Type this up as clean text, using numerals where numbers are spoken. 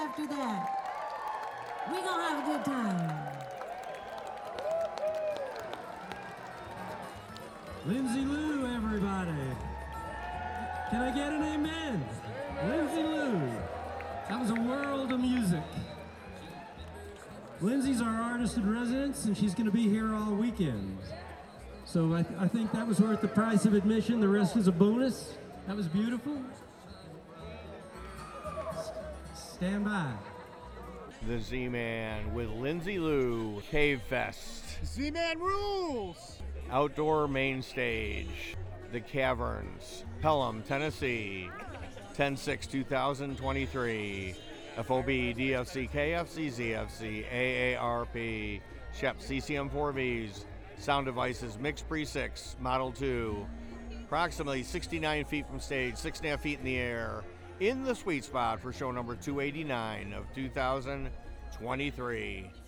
after that. We gonna have a good time. Lindsay Lou, everybody. Can I get an amen? Lindsay Lou. That was a world of music. Lindsay's our artist in residence, and she's going to be here all weekend. So I think that was worth the price of admission. The rest is a bonus. That was beautiful. Stand by. The Z-Man with Lindsay Lou, Cave Fest. Z-Man rules! Outdoor main stage, The Caverns, Pelham, Tennessee, 10/6/2023. FOB, DFC, KFC, ZFC, AARP, Shep, CCM4Bs, Sound Devices, Mix Pre 6, Model 2. Approximately 69 feet from stage, 6.5 feet in the air, in the sweet spot for show number 289 of 2023.